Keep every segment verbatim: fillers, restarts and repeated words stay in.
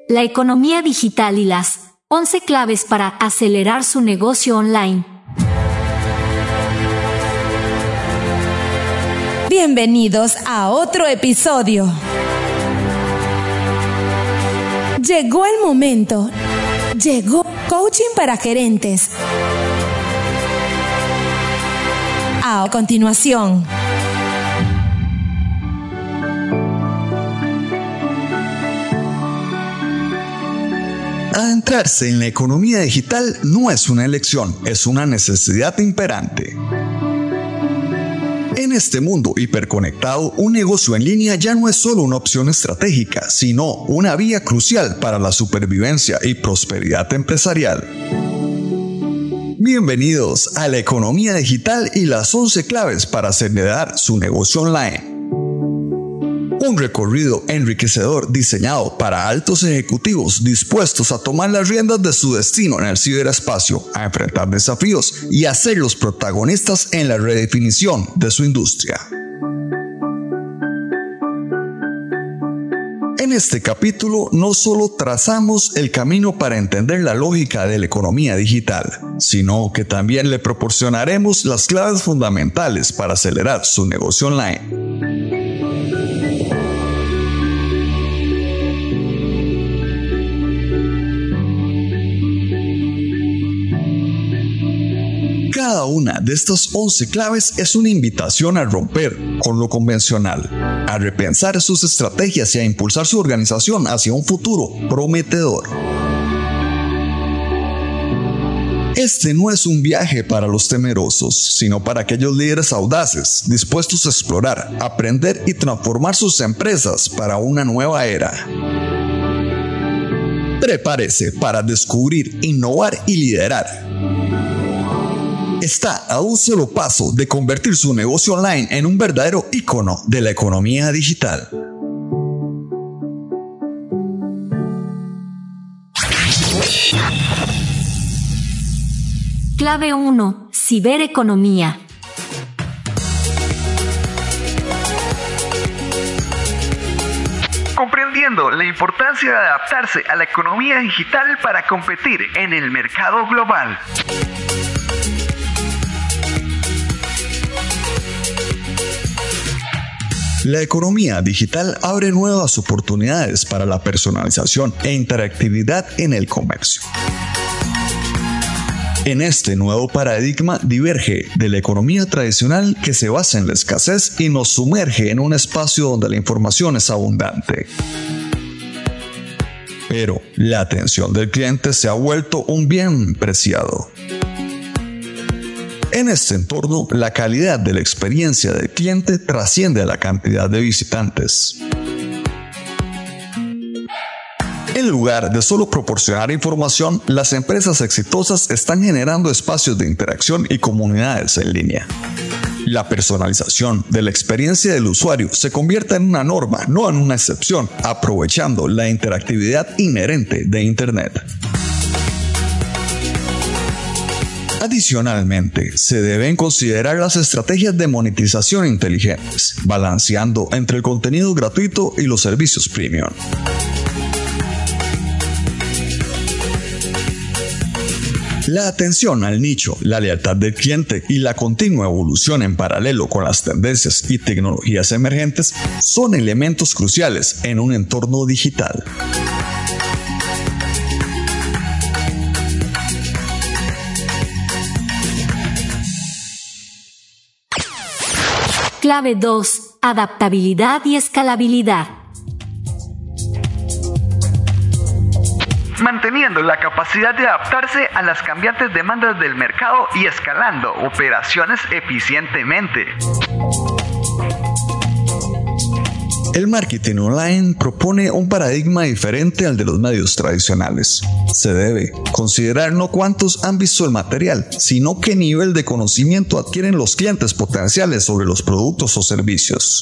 la economía digital y las once claves para acelerar su negocio online. Bienvenidos a otro episodio. Llegó el momento. Llegó Coaching para Gerentes. A continuación. Adentrarse en la economía digital no es una elección, es una necesidad imperante. En este mundo hiperconectado, un negocio en línea ya no es solo una opción estratégica, sino una vía crucial para la supervivencia y prosperidad empresarial. Bienvenidos a la economía digital y las once claves para acelerar su negocio online. Un recorrido enriquecedor diseñado para altos ejecutivos dispuestos a tomar las riendas de su destino en el ciberespacio, a enfrentar desafíos y a ser los protagonistas en la redefinición de su industria. En este capítulo no solo trazamos el camino para entender la lógica de la economía digital, sino que también le proporcionaremos las claves fundamentales para acelerar su negocio online. Cada una de estas once claves es una invitación a romper con lo convencional, a repensar sus estrategias y a impulsar su organización hacia un futuro prometedor. Este no es un viaje para los temerosos, sino para aquellos líderes audaces, dispuestos a explorar, aprender y transformar sus empresas para una nueva era. Prepárese para descubrir, innovar y liderar. Está a un solo paso de convertir su negocio online en un verdadero ícono de la economía digital. Clave uno. Cibereconomía. Comprendiendo la importancia de adaptarse a la economía digital para competir en el mercado global. La economía digital abre nuevas oportunidades para la personalización e interactividad en el comercio. En este nuevo paradigma diverge de la economía tradicional que se basa en la escasez y nos sumerge en un espacio donde la información es abundante. Pero la atención del cliente se ha vuelto un bien preciado. En este entorno, la calidad de la experiencia del cliente trasciende a la cantidad de visitantes. En lugar de solo proporcionar información, las empresas exitosas están generando espacios de interacción y comunidades en línea. La personalización de la experiencia del usuario se convierte en una norma, no en una excepción, aprovechando la interactividad inherente de Internet. Adicionalmente, se deben considerar las estrategias de monetización inteligentes, balanceando entre el contenido gratuito y los servicios premium. La atención al nicho, la lealtad del cliente y la continua evolución en paralelo con las tendencias y tecnologías emergentes son elementos cruciales en un entorno digital. Clave dos. Adaptabilidad y escalabilidad. Manteniendo la capacidad de adaptarse a las cambiantes demandas del mercado y escalando operaciones eficientemente. El marketing online propone un paradigma diferente al de los medios tradicionales. Se debe considerar no cuántos han visto el material, sino qué nivel de conocimiento adquieren los clientes potenciales sobre los productos o servicios.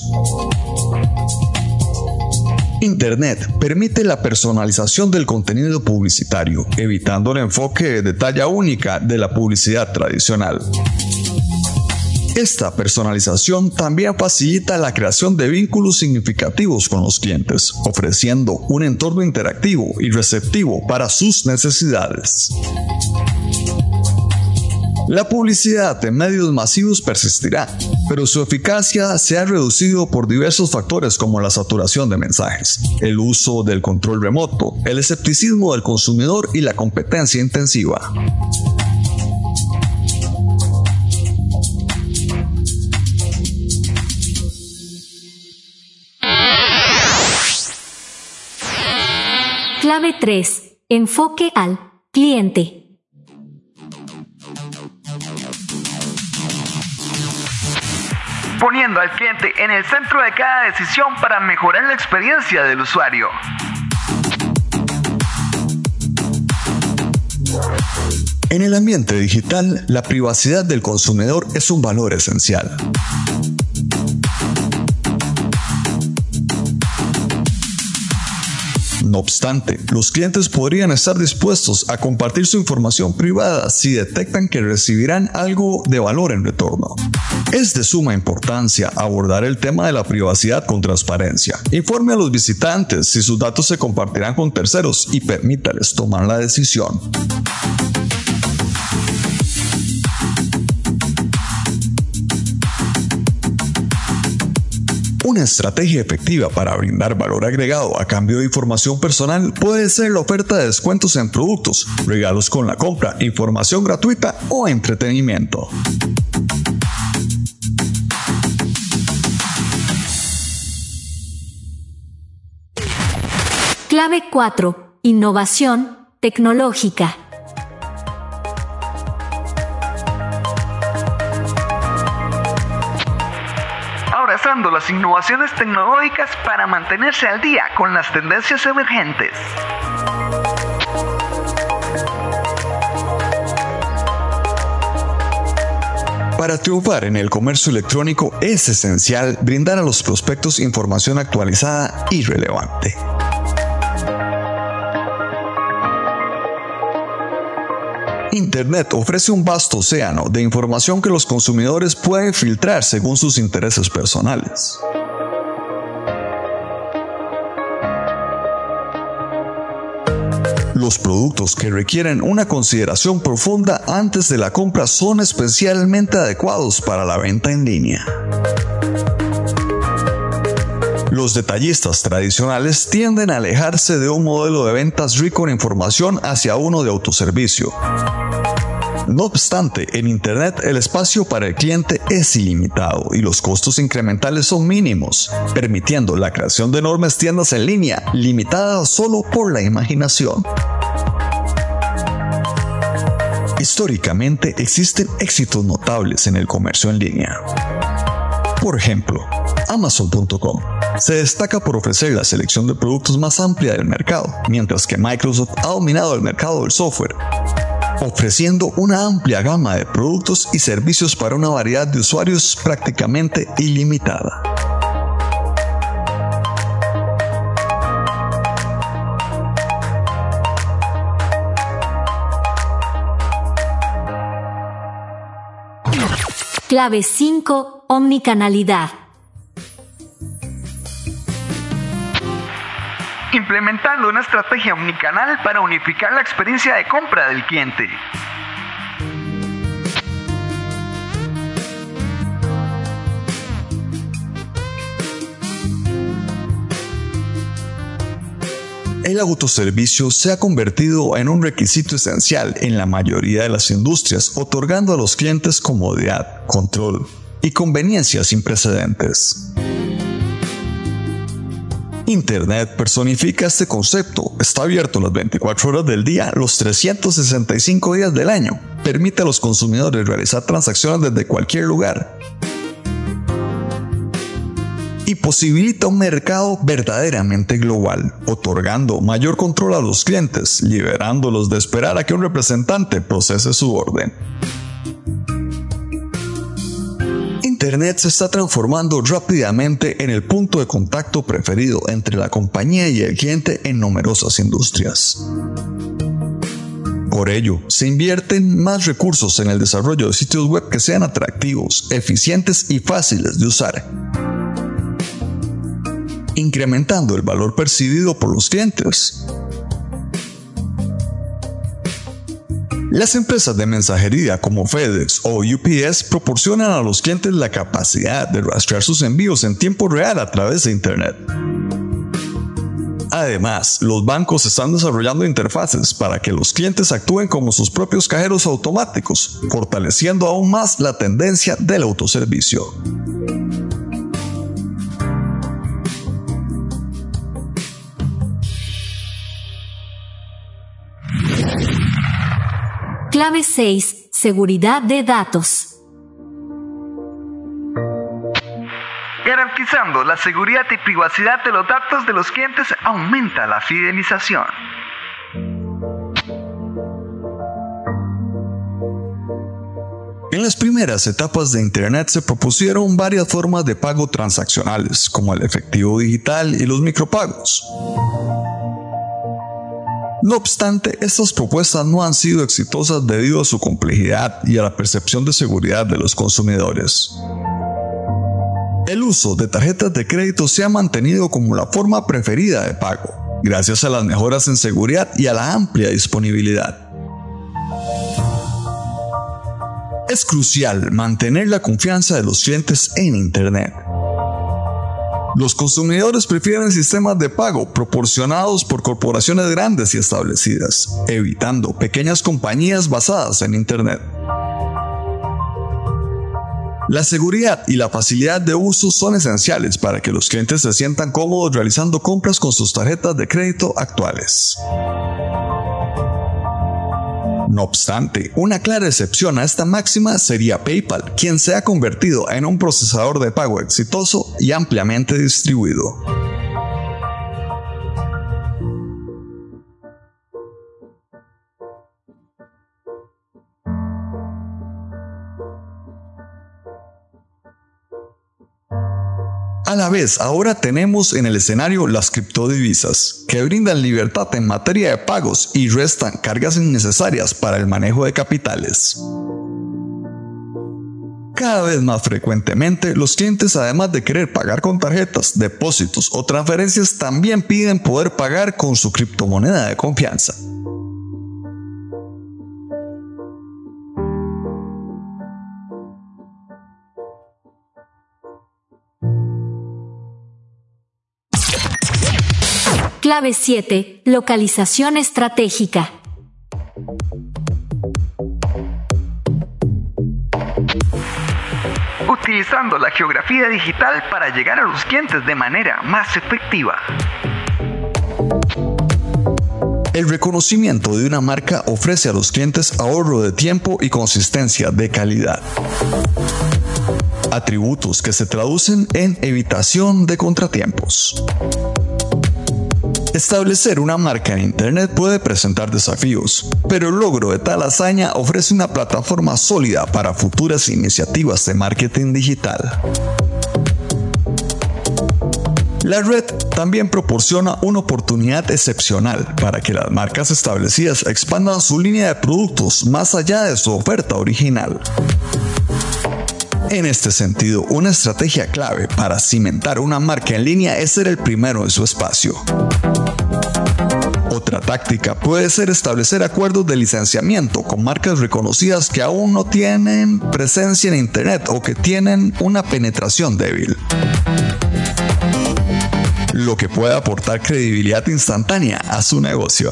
Internet permite la personalización del contenido publicitario, evitando el enfoque de talla única de la publicidad tradicional. Esta personalización también facilita la creación de vínculos significativos con los clientes, ofreciendo un entorno interactivo y receptivo para sus necesidades. La publicidad en medios masivos persistirá, pero su eficacia se ha reducido por diversos factores como la saturación de mensajes, el uso del control remoto, el escepticismo del consumidor y la competencia intensiva. Clave tres. Enfoque al cliente. Poniendo al cliente en el centro de cada decisión para mejorar la experiencia del usuario. En el ambiente digital, la privacidad del consumidor es un valor esencial. No obstante, los clientes podrían estar dispuestos a compartir su información privada si detectan que recibirán algo de valor en retorno. Es de suma importancia abordar el tema de la privacidad con transparencia. Informe a los visitantes si sus datos se compartirán con terceros y permítales tomar la decisión. Una estrategia efectiva para brindar valor agregado a cambio de información personal puede ser la oferta de descuentos en productos, regalos con la compra, información gratuita o entretenimiento. Clave cuatro. Innovación tecnológica. Abrazando las innovaciones tecnológicas para mantenerse al día con las tendencias emergentes. Para triunfar en el comercio electrónico es esencial brindar a los prospectos información actualizada y relevante. Internet ofrece un vasto océano de información que los consumidores pueden filtrar según sus intereses personales. Los productos que requieren una consideración profunda antes de la compra son especialmente adecuados para la venta en línea. Los detallistas tradicionales tienden a alejarse de un modelo de ventas rico en información hacia uno de autoservicio. No obstante, en Internet el espacio para el cliente es ilimitado y los costos incrementales son mínimos, permitiendo la creación de enormes tiendas en línea, limitadas solo por la imaginación. Históricamente existen éxitos notables en el comercio en línea. Por ejemplo, Amazon punto com se destaca por ofrecer la selección de productos más amplia del mercado, mientras que Microsoft ha dominado el mercado del software, ofreciendo una amplia gama de productos y servicios para una variedad de usuarios prácticamente ilimitada. Clave cinco. Omnicanalidad. Implementando una estrategia omnicanal para unificar la experiencia de compra del cliente. El autoservicio se ha convertido en un requisito esencial en la mayoría de las industrias, otorgando a los clientes comodidad, control y conveniencia sin precedentes. Internet personifica este concepto, está abierto las veinticuatro horas del día, los trescientos sesenta y cinco días del año, permite a los consumidores realizar transacciones desde cualquier lugar y posibilita un mercado verdaderamente global, otorgando mayor control a los clientes, liberándolos de esperar a que un representante procese su orden. Internet se está transformando rápidamente en el punto de contacto preferido entre la compañía y el cliente en numerosas industrias. Por ello, se invierten más recursos en el desarrollo de sitios web que sean atractivos, eficientes y fáciles de usar, incrementando el valor percibido por los clientes. Las empresas de mensajería como FedEx o U P S proporcionan a los clientes la capacidad de rastrear sus envíos en tiempo real a través de Internet. Además, los bancos están desarrollando interfaces para que los clientes actúen como sus propios cajeros automáticos, fortaleciendo aún más la tendencia del autoservicio. Clave seis. Seguridad de datos. Garantizando la seguridad y privacidad de los datos de los clientes aumenta la fidelización. En las primeras etapas de Internet se propusieron varias formas de pago transaccionales, como el efectivo digital y los micropagos. No obstante, estas propuestas no han sido exitosas debido a su complejidad y a la percepción de seguridad de los consumidores. El uso de tarjetas de crédito se ha mantenido como la forma preferida de pago, gracias a las mejoras en seguridad y a la amplia disponibilidad. Es crucial mantener la confianza de los clientes en Internet. Los consumidores prefieren sistemas de pago proporcionados por corporaciones grandes y establecidas, evitando pequeñas compañías basadas en Internet. La seguridad y la facilidad de uso son esenciales para que los clientes se sientan cómodos realizando compras con sus tarjetas de crédito actuales. No obstante, una clara excepción a esta máxima sería PayPal, quien se ha convertido en un procesador de pago exitoso y ampliamente distribuido. A la vez, ahora tenemos en el escenario las criptodivisas, que brindan libertad en materia de pagos y restan cargas innecesarias para el manejo de capitales. Cada vez más frecuentemente, los clientes, además de querer pagar con tarjetas, depósitos o transferencias, también piden poder pagar con su criptomoneda de confianza. Clave siete. Localización estratégica. Utilizando la geografía digital para llegar a los clientes de manera más efectiva. El reconocimiento de una marca ofrece a los clientes ahorro de tiempo y consistencia de calidad. Atributos que se traducen en evitación de contratiempos. Establecer una marca en Internet puede presentar desafíos, pero el logro de tal hazaña ofrece una plataforma sólida para futuras iniciativas de marketing digital. La red también proporciona una oportunidad excepcional para que las marcas establecidas expandan su línea de productos más allá de su oferta original. En este sentido, una estrategia clave para cimentar una marca en línea es ser el primero en su espacio. Otra táctica puede ser establecer acuerdos de licenciamiento con marcas reconocidas que aún no tienen presencia en Internet o que tienen una penetración débil, lo que puede aportar credibilidad instantánea a su negocio.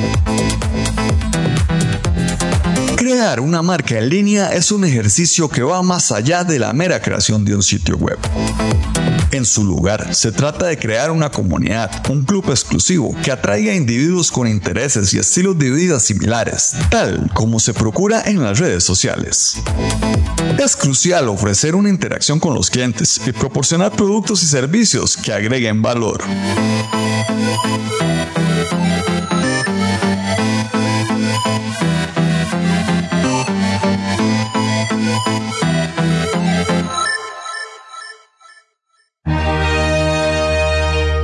Crear una marca en línea es un ejercicio que va más allá de la mera creación de un sitio web. En su lugar, se trata de crear una comunidad, un club exclusivo que atraiga a individuos con intereses y estilos de vida similares, tal como se procura en las redes sociales. Es crucial ofrecer una interacción con los clientes y proporcionar productos y servicios que agreguen valor.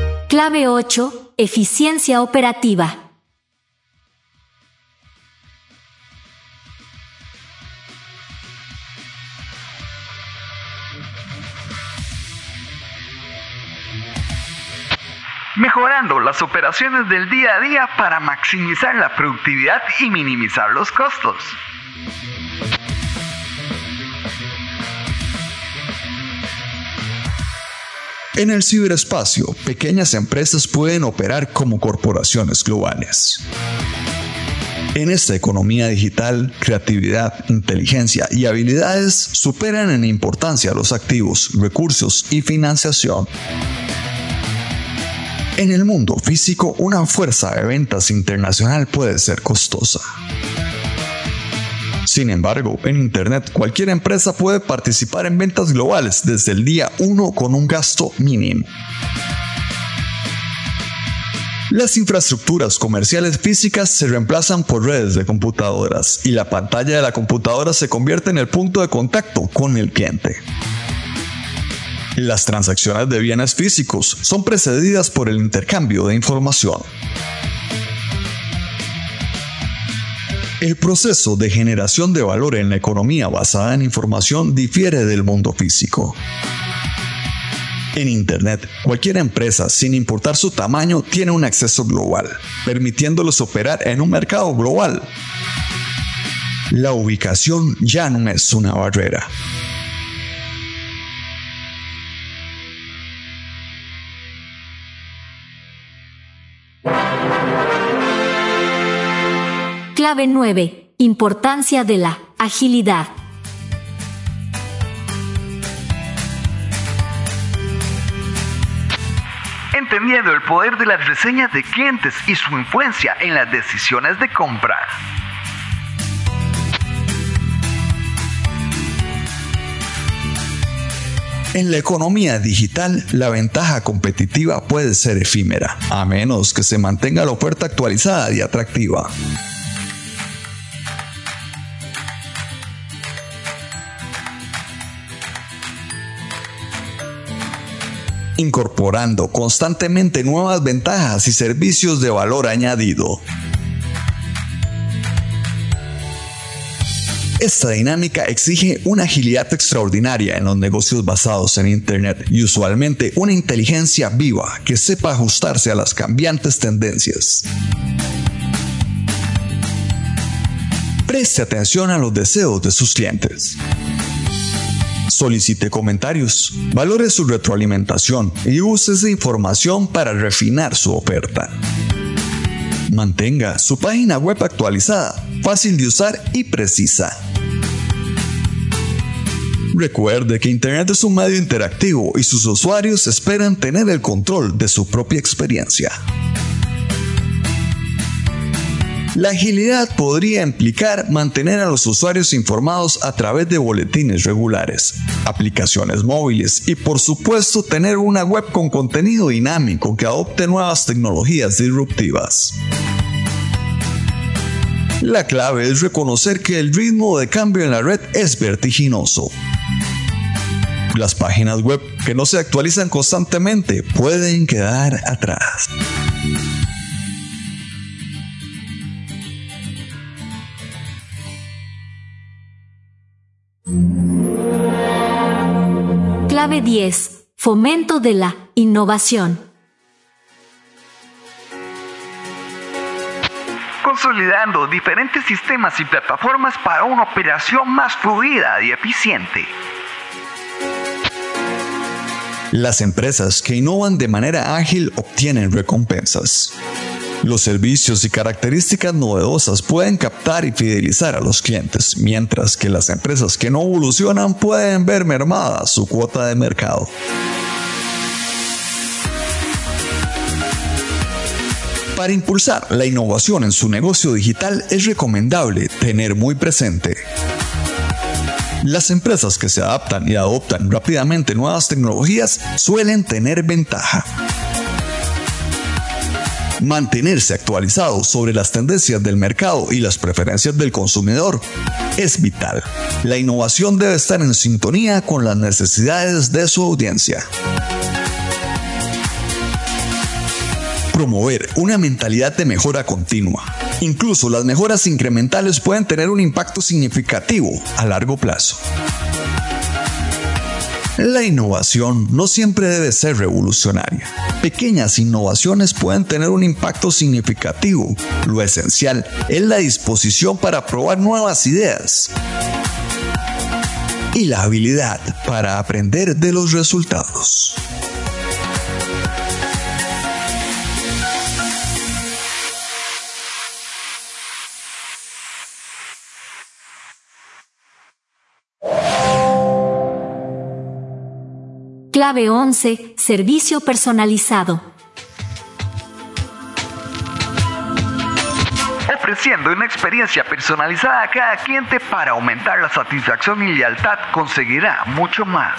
Clave ocho. Eficiencia operativa. mejorando las operaciones del día a día para maximizar la productividad y minimizar los costos. En el ciberespacio, pequeñas empresas pueden operar como corporaciones globales. En esta economía digital, creatividad, inteligencia y habilidades superan en importancia los activos, recursos y financiación. En el mundo físico, una fuerza de ventas internacional puede ser costosa. Sin embargo, en Internet cualquier empresa puede participar en ventas globales desde el día uno con un gasto mínimo. Las infraestructuras comerciales físicas se reemplazan por redes de computadoras y la pantalla de la computadora se convierte en el punto de contacto con el cliente. Las transacciones de bienes físicos son precedidas por el intercambio de información. El proceso de generación de valor en la economía basada en información difiere del mundo físico. En Internet, cualquier empresa, sin importar su tamaño, tiene un acceso global, permitiéndolos operar en un mercado global. La ubicación ya no es una barrera. Clave nueve. Importancia de la agilidad. Entendiendo el poder de las reseñas de clientes y su influencia en las decisiones de compra. En la economía digital, la ventaja competitiva puede ser efímera, a menos que se mantenga la oferta actualizada y atractiva. Incorporando constantemente nuevas ventajas y servicios de valor añadido. Esta dinámica exige una agilidad extraordinaria en los negocios basados en Internet y usualmente una inteligencia viva que sepa ajustarse a las cambiantes tendencias. Preste atención a los deseos de sus clientes. Solicite comentarios, valore su retroalimentación y use esa información para refinar su oferta. Mantenga su página web actualizada, fácil de usar y precisa. Recuerde que Internet es un medio interactivo y sus usuarios esperan tener el control de su propia experiencia. La agilidad podría implicar mantener a los usuarios informados a través de boletines regulares, aplicaciones móviles y por supuesto tener una web con contenido dinámico que adopte nuevas tecnologías disruptivas. La clave es reconocer que el ritmo de cambio en la red es vertiginoso. Las páginas web que no se actualizan constantemente pueden quedar atrás. Clave diez. Fomento de la innovación. Consolidando diferentes sistemas y plataformas para una operación más fluida y eficiente. Las empresas que innovan de manera ágil obtienen recompensas. Los servicios y características novedosas pueden captar y fidelizar a los clientes, mientras que las empresas que no evolucionan pueden ver mermada su cuota de mercado. Para impulsar la innovación en su negocio digital es recomendable tener muy presente: las empresas que se adaptan y adoptan rápidamente nuevas tecnologías suelen tener ventaja. Mantenerse actualizado sobre las tendencias del mercado y las preferencias del consumidor es vital. La innovación debe estar en sintonía con las necesidades de su audiencia. Promover una mentalidad de mejora continua. Incluso las mejoras incrementales pueden tener un impacto significativo a largo plazo. La innovación no siempre debe ser revolucionaria. Pequeñas innovaciones pueden tener un impacto significativo. Lo esencial es la disposición para probar nuevas ideas y la habilidad para aprender de los resultados. Clave once. Servicio personalizado. Ofreciendo una experiencia personalizada a cada cliente para aumentar la satisfacción y lealtad, conseguirá mucho más.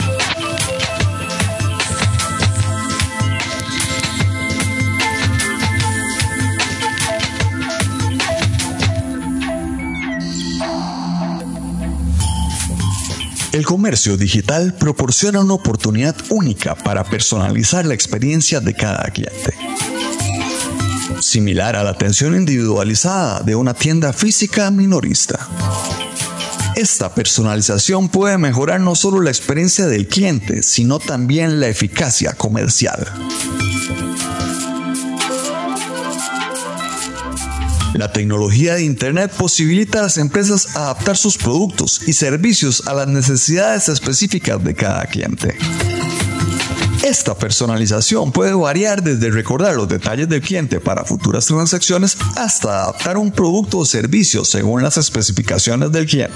El comercio digital proporciona una oportunidad única para personalizar la experiencia de cada cliente. Similar a la atención individualizada de una tienda física minorista. Esta personalización puede mejorar no solo la experiencia del cliente, sino también la eficacia comercial. La tecnología de Internet posibilita a las empresas adaptar sus productos y servicios a las necesidades específicas de cada cliente. Esta personalización puede variar desde recordar los detalles del cliente para futuras transacciones hasta adaptar un producto o servicio según las especificaciones del cliente.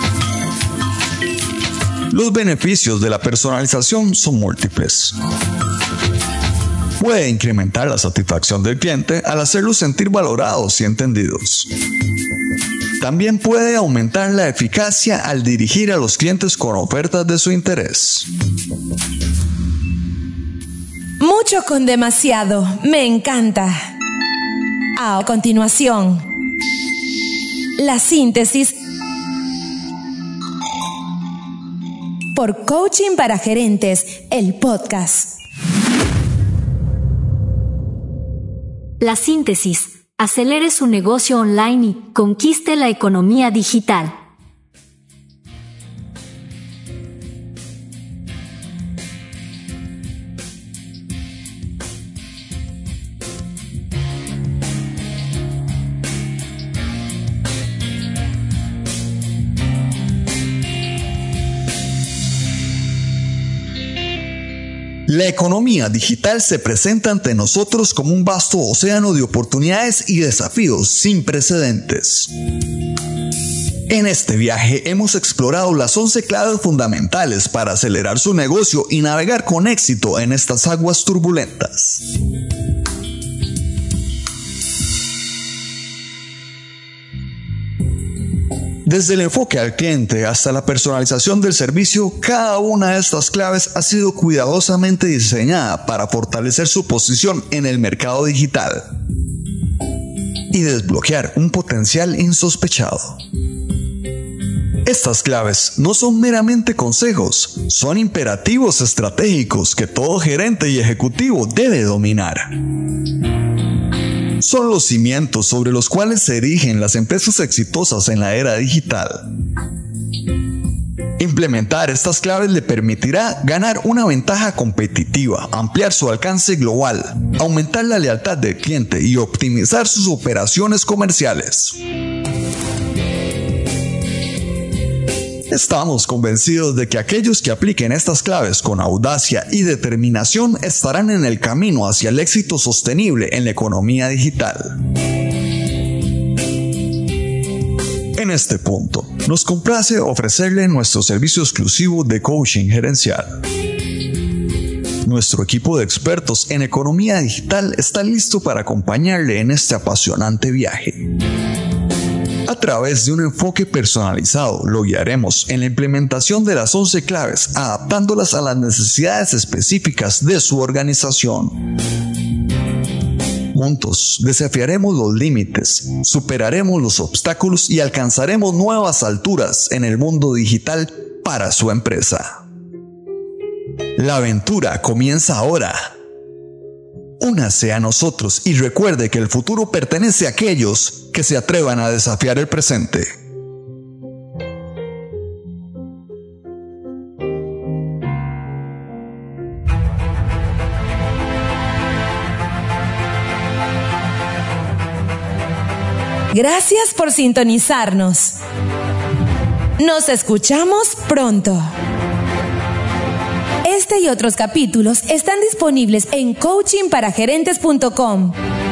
Los beneficios de la personalización son múltiples. Puede incrementar la satisfacción del cliente al hacerlos sentir valorados y entendidos. También puede aumentar la eficacia al dirigir a los clientes con ofertas de su interés. Mucho con demasiado. Me encanta. A continuación, la síntesis por Coaching para Gerentes, el podcast. La síntesis. Acelere su negocio online y conquiste la economía digital. La economía digital se presenta ante nosotros como un vasto océano de oportunidades y desafíos sin precedentes. En este viaje hemos explorado las once claves fundamentales para acelerar su negocio y navegar con éxito en estas aguas turbulentas. Desde el enfoque al cliente hasta la personalización del servicio, cada una de estas claves ha sido cuidadosamente diseñada para fortalecer su posición en el mercado digital y desbloquear un potencial insospechado. Estas claves no son meramente consejos, son imperativos estratégicos que todo gerente y ejecutivo debe dominar. Son los cimientos sobre los cuales se erigen las empresas exitosas en la era digital. Implementar estas claves le permitirá ganar una ventaja competitiva, ampliar su alcance global, aumentar la lealtad del cliente y optimizar sus operaciones comerciales. Estamos convencidos de que aquellos que apliquen estas claves con audacia y determinación estarán en el camino hacia el éxito sostenible en la economía digital. En este punto, nos complace ofrecerle nuestro servicio exclusivo de coaching gerencial. Nuestro equipo de expertos en economía digital está listo para acompañarle en este apasionante viaje. A través de un enfoque personalizado, lo guiaremos en la implementación de las once claves, adaptándolas a las necesidades específicas de su organización. Juntos, desafiaremos los límites, superaremos los obstáculos y alcanzaremos nuevas alturas en el mundo digital para su empresa. La aventura comienza ahora. Únase a nosotros y recuerde que el futuro pertenece a aquellos que se atrevan a desafiar el presente. Gracias por sintonizarnos. Nos escuchamos pronto. Este y otros capítulos están disponibles en coaching para gerentes punto com.